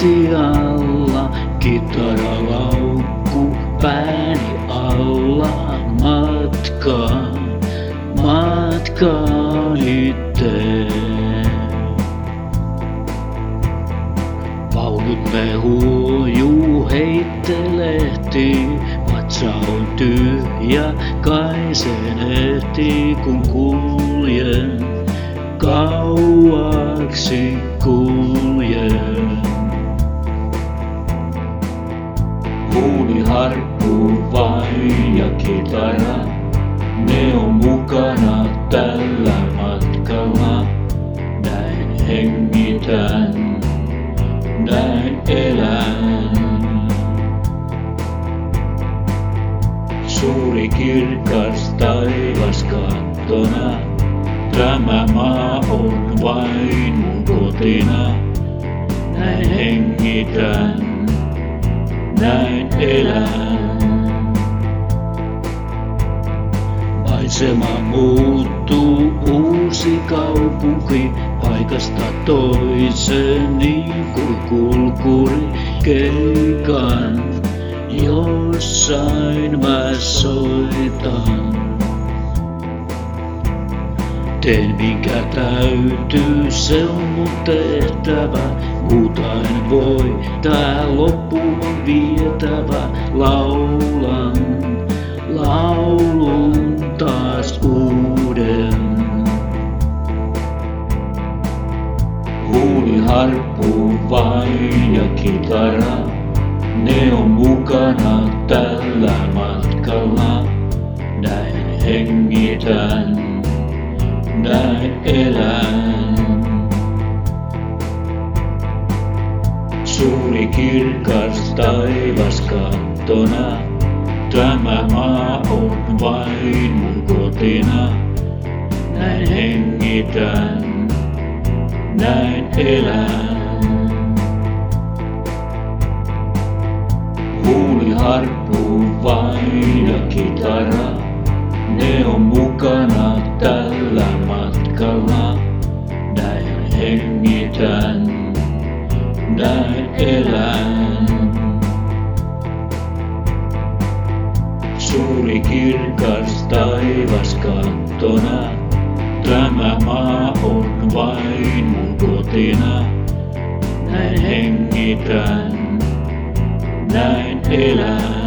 lattialla, kitaralaukku pääni alla. Matkaani teen. Paulut mehuu heittelehtii, vatsa on tyhjä, kai sen ehtii kun kuljen, kauaksi kuljen. Huuliharppu vain ja kitara, ne on mukana tällä matkalla. Näin hengitän, näin elän. Suuri kirkas taivas kattona, tämä maa on vain mun kotina. Näin hengitän, näin elän. Maisema muuttuu, uusi kaupunki, paikasta toiseen niin kuin kulkuri keikan. Jossain mä soitan. Teen minkä täytyy, se on mun tehtävä. Muuta en voi, tää loppu on vietävä. Laulan laulun taas uuden. Huuliharppu vain ja kitara, ne on mukana tällä matkalla. Näin hengitän, näin elän. Suuri kirkas taivas kattona, tämä maa on vain mun kotina. Näin hengitän, näin elän. Huuliharppu vain ja kitara, ne on mukana tällä matkalla. Näin hengitän, näin elän. Suuri kirkas taivas kattona, tämä maa on vain mun kotina. Näin hengitän, näin elän.